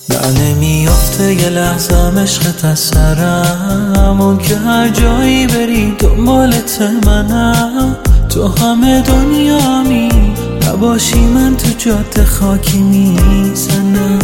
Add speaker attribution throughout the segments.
Speaker 1: نه نمیافته یه لحظه عشقت از سرم، اون که هر جایی بری دنبالت منم. تو همه دنیامی نباشی من تو جاده خاکی میزنم.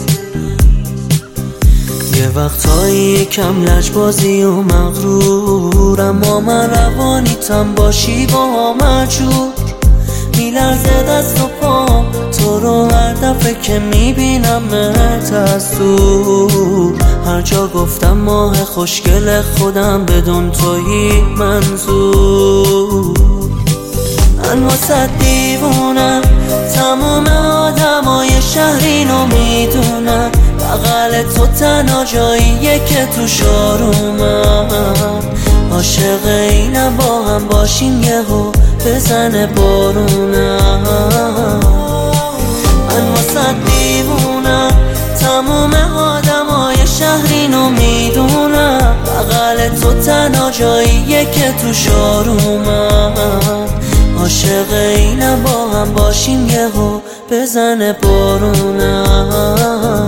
Speaker 1: یه وقتایی کم لجبازی و مغرورم، اما من روانیتم باشی با مجور. میلرزه دست و پام تو رو هر دفعه که میبینمت از دور. هر جا گفتم ماه خوشگل خودم بدون تویی منظور. من واسه دیوونم، تمام آدمای شهر اینو میدونم. بغل تو تنها جاییه که تو شارومم. عاشق اینم با هم باشیم یهو بزنه بارونم. من واسه دیوونم، تمام آدمای شهر اینو میدونم. بغل تو تنها جاییه که تو شارومم. عاشق اینم با هم باشیم یهو بزنه بارونم.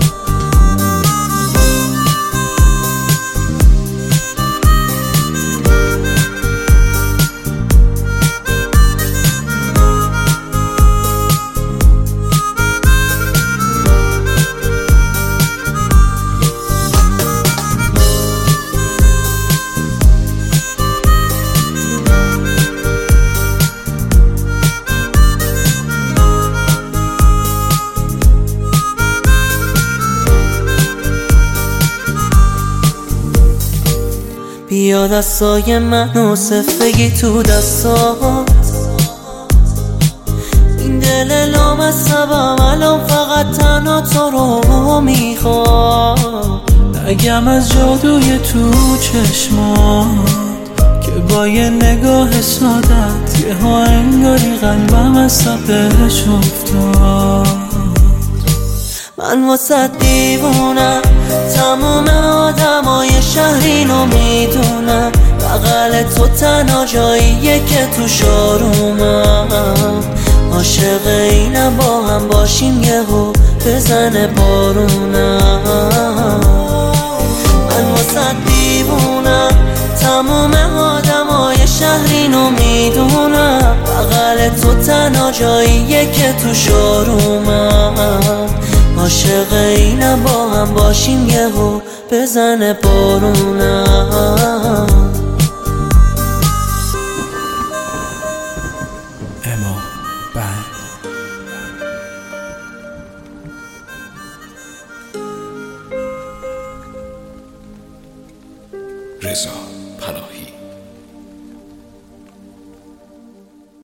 Speaker 1: بیا دستای منو صفگی تو دستات. این دل لامصبم الان فقط تنها تو رو میخواد. نگم از جادوی تو چشمات که با یه نگاه سادت یه ها انگاری قلبم از صفش افتاد. من واسه دیوونم، تمام آدمای شهر اینو میدونم. بغل تو تنها جاییه که تو شارومم. عاشق اینم با هم باشیم یهو بزنه بارونم. من واسه دیوونم، تمام آدمای شهر اینو میدونم. بغل تو تنها جاییه که تو شارومم. عاشق اینم با هم باشیم یهو بزنه بارونم.
Speaker 2: اما رضا پناهی.